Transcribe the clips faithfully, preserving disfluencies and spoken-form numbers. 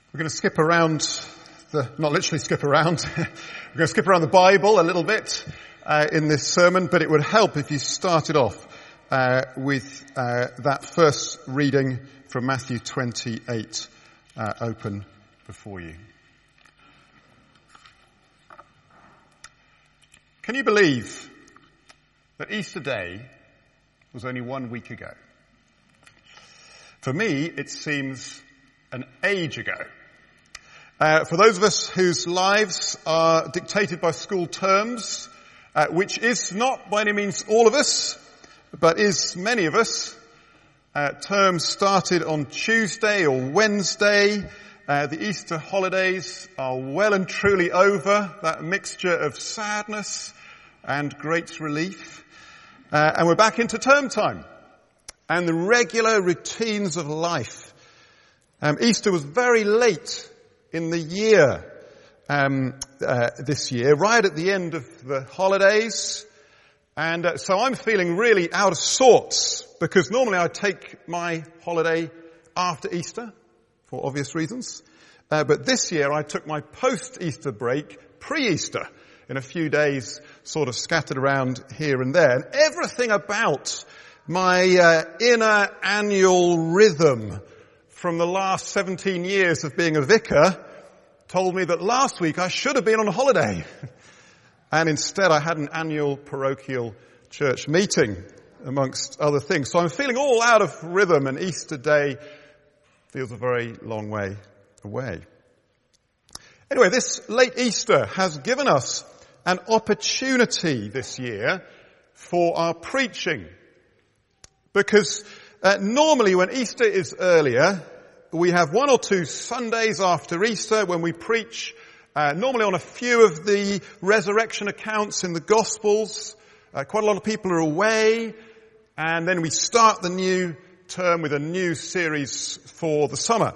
We're going to skip around the, not literally skip around, we're going to skip around the Bible a little bit uh, in this sermon, but it would help if you started off uh, with uh, that first reading from Matthew twenty-eight uh, open before you. Can you believe that Easter Day was only one week ago? For me, it seems an age ago. Uh, for those of us whose lives are dictated by school terms, uh, which is not by any means all of us, but is many of us, uh, terms started on Tuesday or Wednesday. Uh, the Easter holidays are well and truly over, that mixture of sadness and great relief. Uh, and we're back into term time and the regular routines of life. Um, Easter was very late in the year um, uh, this year, right at the end of the holidays. And uh, so I'm feeling really out of sorts because normally I take my holiday after Easter for obvious reasons. Uh, but this year I took my post-Easter break pre-Easter in a few days, sort of scattered around here and there. And everything about my uh, inner annual rhythm from the last seventeen years of being a vicar told me that last week I should have been on holiday. And instead I had an annual parochial church meeting, amongst other things. So I'm feeling all out of rhythm, and Easter Day feels a very long way away. Anyway, this late Easter has given us an opportunity this year for our preaching. Because uh, normally when Easter is earlier, we have one or two Sundays after Easter when we preach, uh, normally on a few of the resurrection accounts in the Gospels. Uh, quite a lot of people are away, and then we start the new term with a new series for the summer.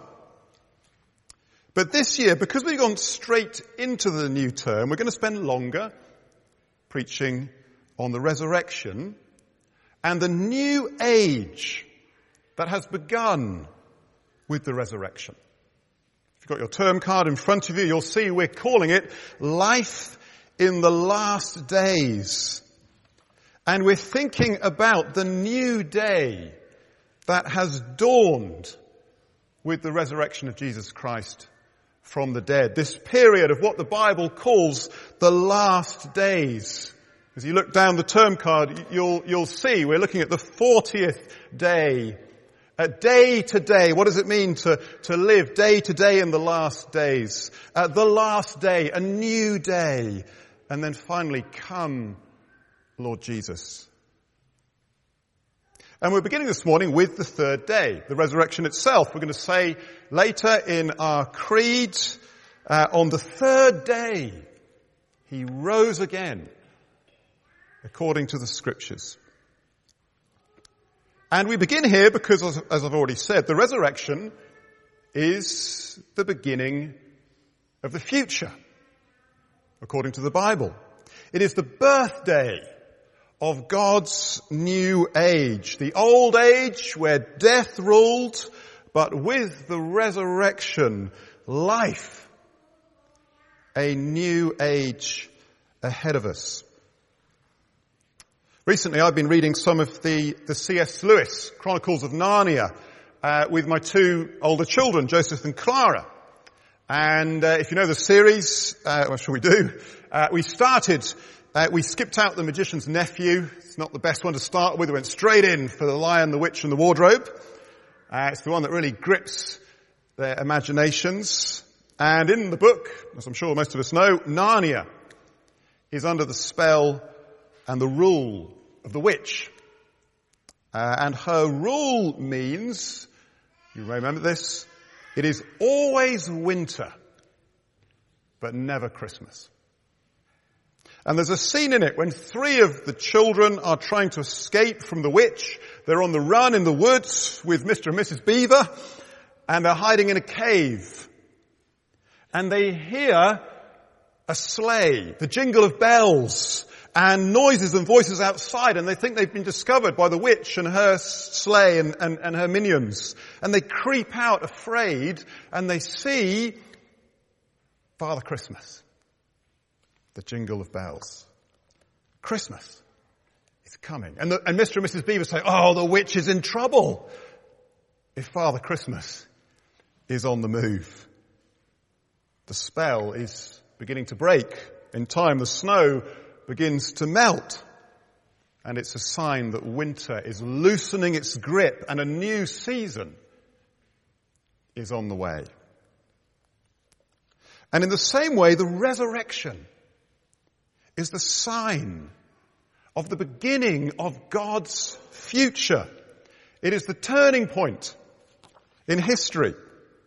But this year, because we've gone straight into the new term, we're going to spend longer preaching on the resurrection and the new age that has begun with the resurrection. If you've got your term card in front of you, you'll see we're calling it Life in the Last Days. And we're thinking about the new day that has dawned with the resurrection of Jesus Christ from the dead. This period of what the Bible calls the last days. As you look down the term card, you'll, you'll see we're looking at the fortieth day. Uh, day to day, what does it mean to, to live day to day in the last days? Uh, the last day, a new day. And then finally, come, Lord Jesus. And we're beginning this morning with the third day, the resurrection itself. We're going to say later in our creed, uh, on the third day, he rose again, according to the scriptures. And we begin here because, as I've already said, the resurrection is the beginning of the future, according to the Bible. It is the birthday of God's new age, the old age where death ruled, but with the resurrection, life, a new age ahead of us. Recently I've been reading some of the, the C S Lewis Chronicles of Narnia uh, with my two older children, Joseph and Clara. And uh, if you know the series, uh, I'm sure we do, uh, we started, uh, we skipped out The Magician's Nephew. It's not the best one to start with. We went straight in for The Lion, the Witch and the Wardrobe. Uh, it's the one that really grips their imaginations. And in the book, as I'm sure most of us know, Narnia is under the spell and the rule of the witch. Uh, and her rule means, you remember this, it is always winter, but never Christmas. And there's a scene in it when three of the children are trying to escape from the witch. They're on the run in the woods with Mister and Missus Beaver, and they're hiding in a cave. And they hear a sleigh, the jingle of bells, and noises and voices outside, and they think they've been discovered by the witch and her sleigh and, and, and her minions. And they creep out afraid, and they see Father Christmas, the jingle of bells. Christmas is coming. And, the, and Mister and Missus Beaver say, oh, the witch is in trouble if Father Christmas is on the move. The spell is beginning to break. In time, the snow begins to melt. And it's a sign that winter is loosening its grip and a new season is on the way. And in the same way, the resurrection is the sign of the beginning of God's future. It is the turning point in history.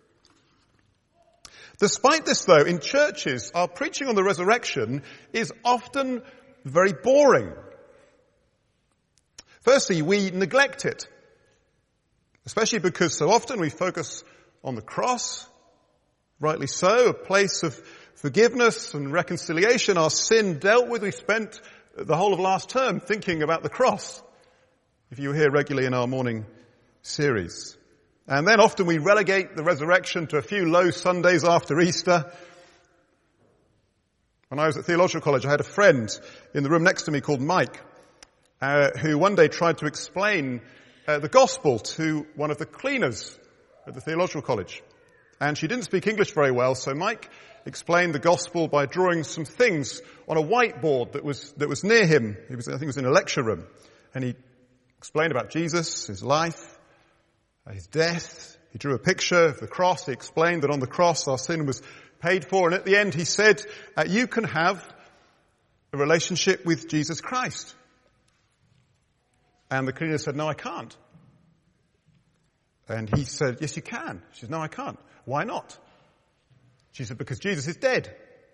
Despite this, though, in churches, our preaching on the resurrection is often very boring. Firstly, we neglect it, especially because so often we focus on the cross, rightly so, a place of forgiveness and reconciliation, our sin dealt with. We spent the whole of last term thinking about the cross, if you were here regularly in our morning series. And then often we relegate the resurrection to a few low Sundays after Easter. When I was at theological college, I had a friend in the room next to me called Mike, uh, who one day tried to explain uh, the gospel to one of the cleaners at the theological college. And she didn't speak English very well, so Mike explained the gospel by drawing some things on a whiteboard that was that was near him. He was, I think it was in a lecture room. And he explained about Jesus, his life, his death. He drew a picture of the cross. He explained that on the cross our sin was paid for. And at the end he said, uh, you can have a relationship with Jesus Christ. And the cleaner said, no, I can't. And he said, yes, you can. She said, no, I can't. Why not? She said, because Jesus is dead.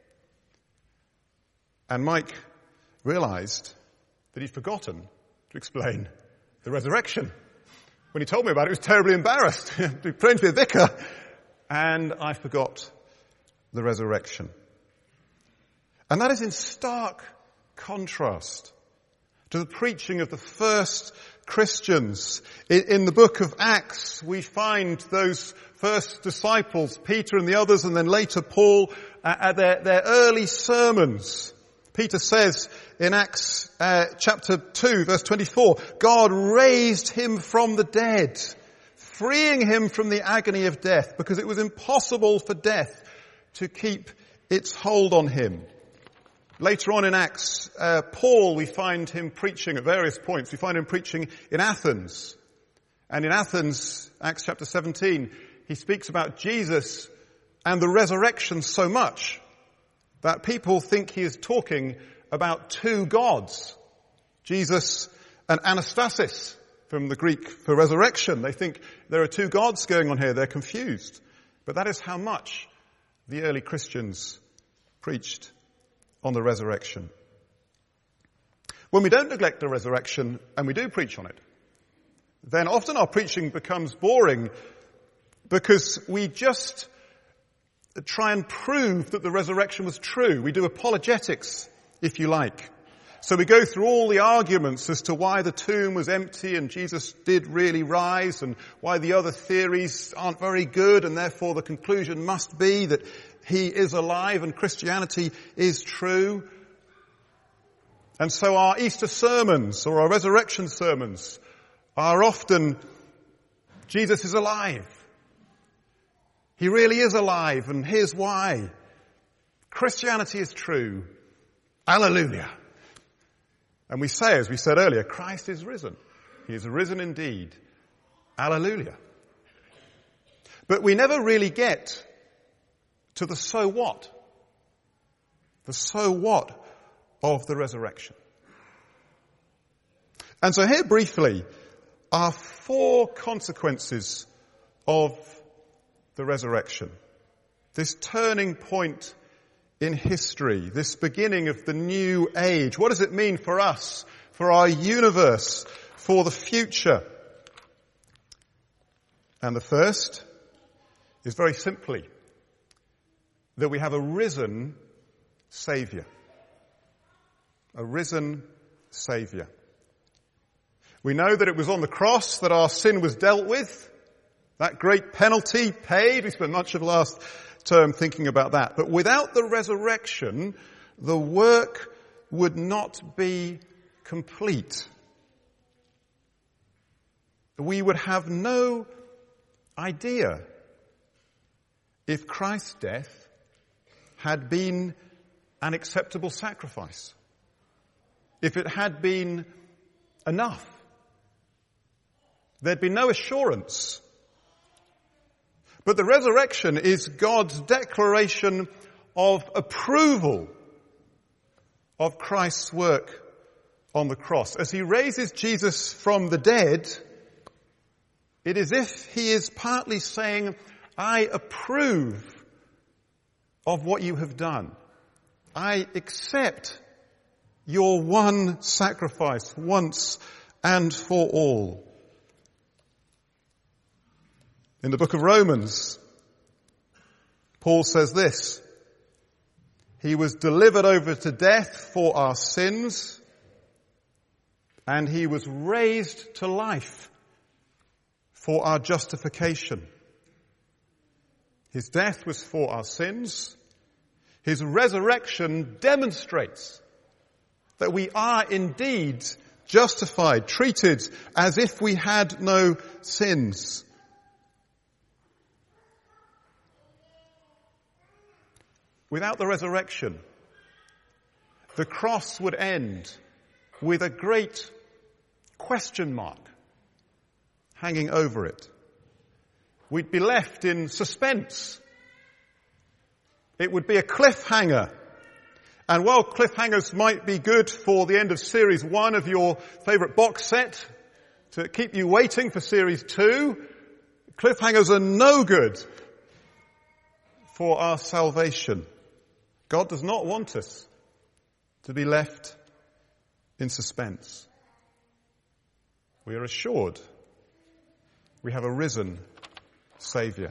And Mike realized that he'd forgotten to explain the resurrection. When he told me about it, he was terribly embarrassed. He pretended to be a vicar. And I forgot the resurrection. And that is in stark contrast to the preaching of the first Christians. In the book of Acts, we find those first disciples, Peter and the others, and then later Paul, at their, their early sermons. Peter says in Acts uh, chapter two, verse twenty-four, God raised him from the dead, freeing him from the agony of death, because it was impossible for death to keep its hold on him. Later on in Acts, uh, Paul, we find him preaching at various points. We find him preaching in Athens. And in Athens, Acts chapter seventeen, he speaks about Jesus and the resurrection so much that people think he is talking about two gods, Jesus and Anastasis, from the Greek for resurrection. They think there are two gods going on here. They're confused. But that is how much the early Christians preached on the resurrection. When we don't neglect the resurrection and we do preach on it, then often our preaching becomes boring because we just try and prove that the resurrection was true. We do apologetics, if you like. So we go through all the arguments as to why the tomb was empty and Jesus did really rise, and why the other theories aren't very good, and therefore the conclusion must be that he is alive and Christianity is true. And so our Easter sermons or our resurrection sermons are often, Jesus is alive. He really is alive, and here's why. Christianity is true. Hallelujah. And we say, as we said earlier, Christ is risen. He is risen indeed. Hallelujah. But we never really get to the so what. The so what of the resurrection. And so here briefly are four consequences of the resurrection. This turning point in history, this beginning of the new age. What does it mean for us, for our universe, for the future? And the first is very simply that we have a risen Saviour. A risen Saviour. We know that it was on the cross that our sin was dealt with. That great penalty paid. We spent much of last term thinking about that. But without the resurrection, the work would not be complete. We would have no idea if Christ's death had been an acceptable sacrifice. If it had been enough. There'd be no assurance. But the resurrection is God's declaration of approval of Christ's work on the cross. As he raises Jesus from the dead, it is as if he is partly saying, I approve of what you have done. I accept your one sacrifice once and for all. In the book of Romans, Paul says this, he was delivered over to death for our sins, and he was raised to life for our justification. His death was for our sins. His resurrection demonstrates that we are indeed justified, treated as if we had no sins. Without the resurrection, the cross would end with a great question mark hanging over it. We'd be left in suspense. It would be a cliffhanger. And while cliffhangers might be good for the end of series one of your favourite box set, to keep you waiting for series two, cliffhangers are no good for our salvation. God does not want us to be left in suspense. We are assured we have a risen Saviour.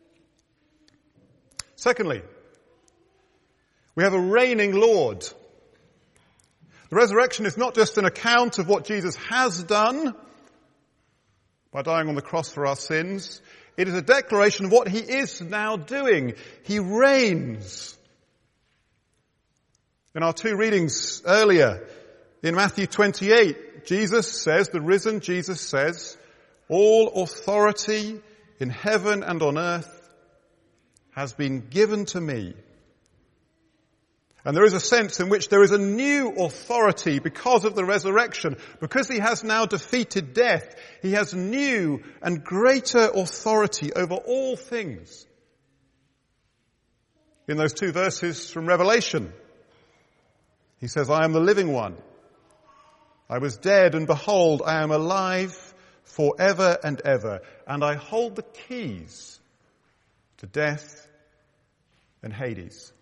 Secondly, we have a reigning Lord. The resurrection is not just an account of what Jesus has done by dying on the cross for our sins. It is a declaration of what he is now doing. He reigns. In our two readings earlier, in Matthew twenty-eight, Jesus says, the risen Jesus says, all authority in heaven and on earth has been given to me. And there is a sense in which there is a new authority because of the resurrection. Because he has now defeated death, he has new and greater authority over all things. In those two verses from Revelation, he says, I am the living one. I was dead, and behold, I am alive forever and ever, and I hold the keys to death and Hades.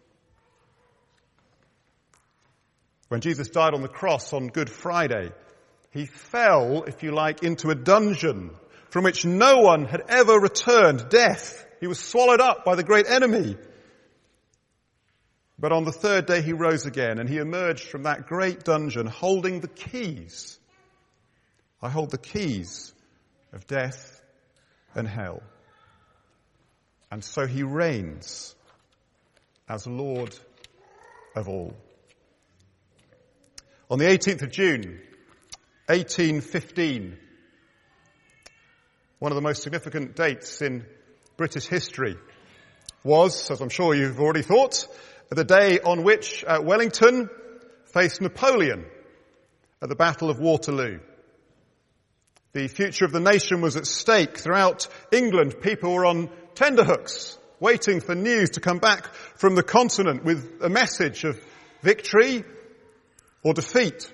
When Jesus died on the cross on Good Friday, he fell, if you like, into a dungeon from which no one had ever returned, death. He was swallowed up by the great enemy. But on the third day he rose again, and he emerged from that great dungeon holding the keys. I hold the keys of death and hell. And so he reigns as Lord of all. On the eighteenth of June, eighteen fifteen, one of the most significant dates in British history was, as I'm sure you've already thought, the day on which uh, Wellington faced Napoleon at the Battle of Waterloo. The future of the nation was at stake. Throughout England, people were on tenterhooks, waiting for news to come back from the continent with a message of victory or defeat.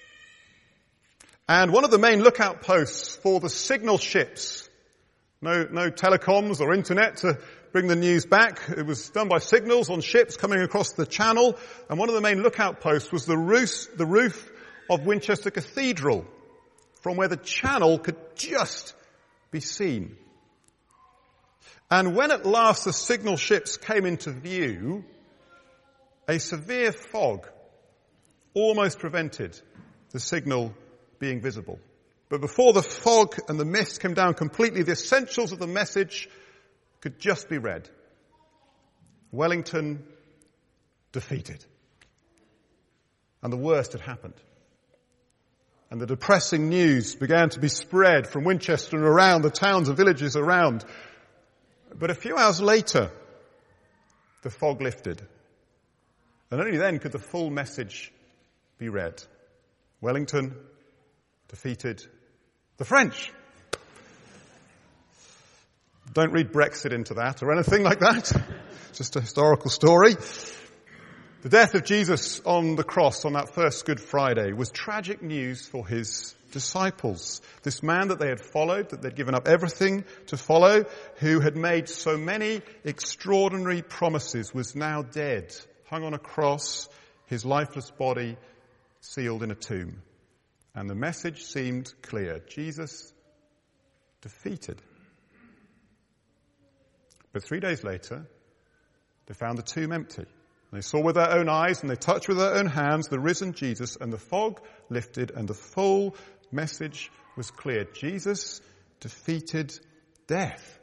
And one of the main lookout posts for the signal ships, no, no telecoms or internet to bring the news back. It was done by signals on ships coming across the channel. And one of the main lookout posts was the roof, the roof of Winchester Cathedral, from where the channel could just be seen. And when at last the signal ships came into view, a severe fog almost prevented the signal being visible. But before the fog and the mist came down completely, the essentials of the message could just be read. Wellington defeated. And the worst had happened. And the depressing news began to be spread from Winchester and around the towns and villages around. But a few hours later, the fog lifted. And only then could the full message be read. Wellington defeated the French. Don't read Brexit into that or anything like that. It's just a historical story. The death of Jesus on the cross on that first Good Friday was tragic news for his disciples. This man that they had followed, that they'd given up everything to follow, who had made so many extraordinary promises, was now dead, hung on a cross, his lifeless body sealed in a tomb. And the message seemed clear. Jesus defeated. But three days later, they found the tomb empty. They saw with their own eyes and they touched with their own hands the risen Jesus, and the fog lifted and the full message was clear. Jesus defeated death.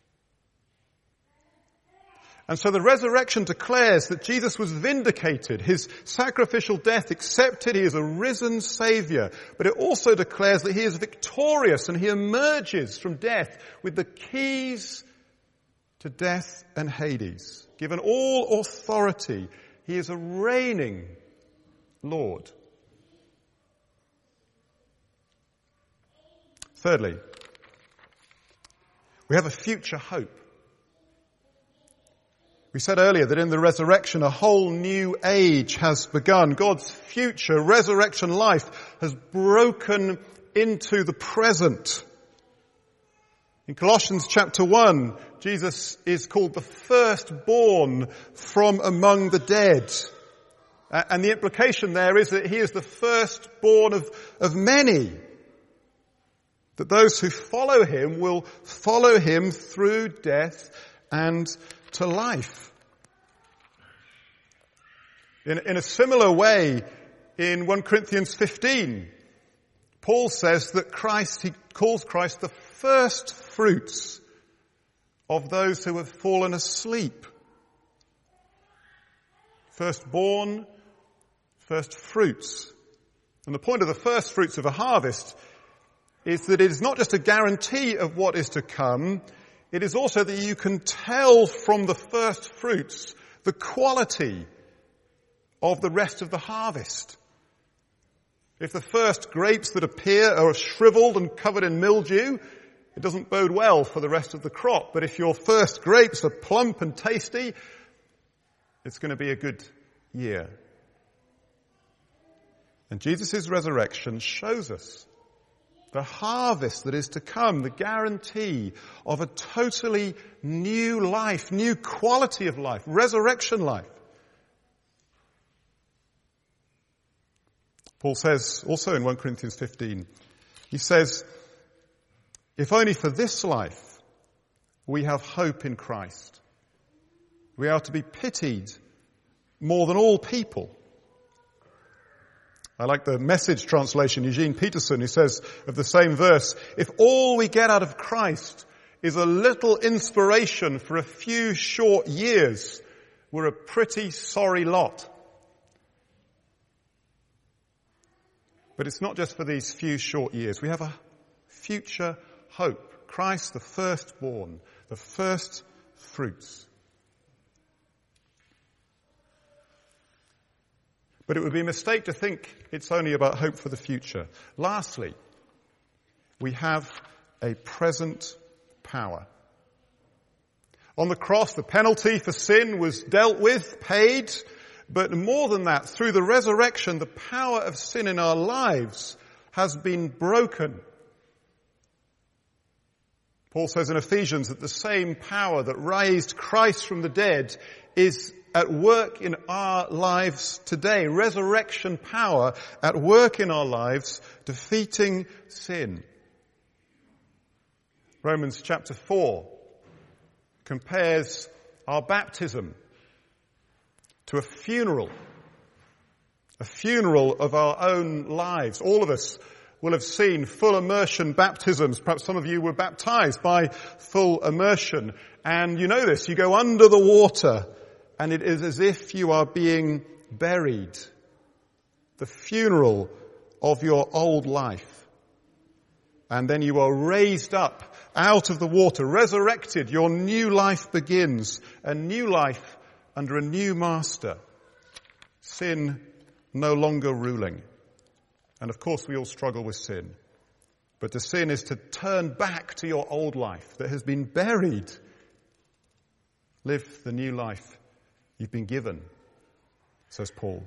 And so the resurrection declares that Jesus was vindicated, his sacrificial death accepted, he is a risen Saviour. But it also declares that he is victorious and he emerges from death with the keys to death and Hades. Given all authority, he is a reigning Lord. Thirdly, we have a future hope. We said earlier that in the resurrection a whole new age has begun. God's future resurrection life has broken into the present. In Colossians chapter one, Jesus is called the firstborn from among the dead. And the implication there is that he is the firstborn of, of many. That those who follow him will follow him through death and to life. In, in a similar way, in First Corinthians fifteen, Paul says that Christ, he calls Christ the first fruits of those who have fallen asleep. Firstborn, first fruits. And the point of the first fruits of a harvest is that it is not just a guarantee of what is to come, it is also that you can tell from the first fruits the quality of the rest of the harvest. If the first grapes that appear are shriveled and covered in mildew, it doesn't bode well for the rest of the crop. But if your first grapes are plump and tasty, it's going to be a good year. And Jesus' resurrection shows us the harvest that is to come, the guarantee of a totally new life, new quality of life, resurrection life. Paul says also in First Corinthians fifteen, he says, if only for this life we have hope in Christ, we are to be pitied more than all people. I like the Message translation, Eugene Peterson, who says of the same verse, if all we get out of Christ is a little inspiration for a few short years, we're a pretty sorry lot. But it's not just for these few short years. We have a future hope. Christ, the firstborn, the first fruits. But it would be a mistake to think it's only about hope for the future. Lastly, we have a present power. On the cross, the penalty for sin was dealt with, paid. But more than that, through the resurrection, the power of sin in our lives has been broken. Paul says in Ephesians that the same power that raised Christ from the dead is at work in our lives today. Resurrection power at work in our lives, defeating sin. Romans chapter four compares our baptism to a funeral A funeral of our own lives. All of us will have seen full immersion baptisms. Perhaps some of you were baptized by full immersion. And you know this, you go under the water and it is as if you are being buried. The funeral of your old life. And then you are raised up out of the water, resurrected. Your new life begins. A new life under a new master. Sin no longer ruling. And of course we all struggle with sin. But to sin is to turn back to your old life that has been buried. Live the new life you've been given, says Paul.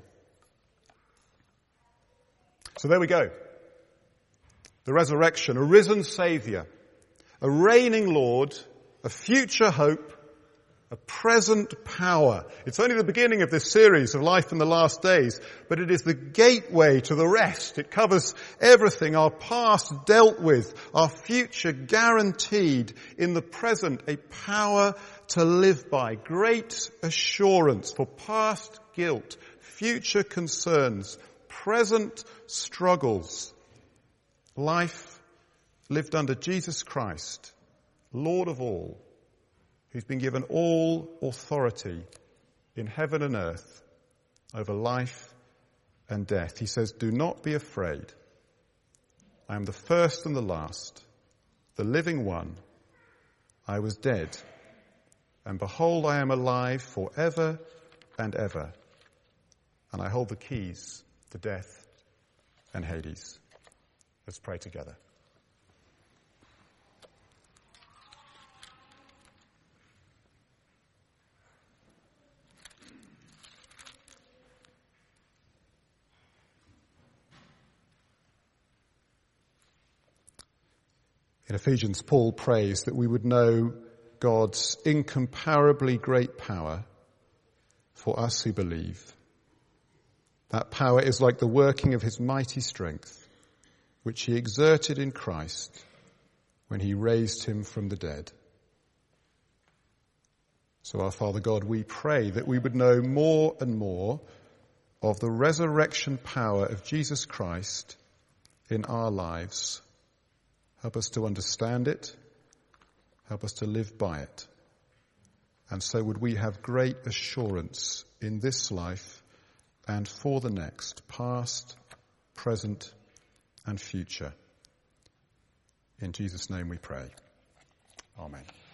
So there we go. The resurrection, a risen Saviour, a reigning Lord, a future hope, a present power. It's only the beginning of this series of Life in the Last Days, but it is the gateway to the rest. It covers everything, our past dealt with, our future guaranteed, in the present a power to live by, great assurance for past guilt, future concerns, present struggles. Life lived under Jesus Christ, Lord of all, who's been given all authority in heaven and earth over life and death. He says, do not be afraid. I am the first and the last, the living one. I was dead, and behold, I am alive forever and ever, and I hold the keys to death and Hades. Let's pray together. In Ephesians, Paul prays that we would know God's incomparably great power for us who believe. That power is like the working of his mighty strength, which he exerted in Christ when he raised him from the dead. So our Father God, we pray that we would know more and more of the resurrection power of Jesus Christ in our lives. Help us to understand it. Help us to live by it. And so would we have great assurance in this life and for the next, past, present, and future. In Jesus' name we pray. Amen.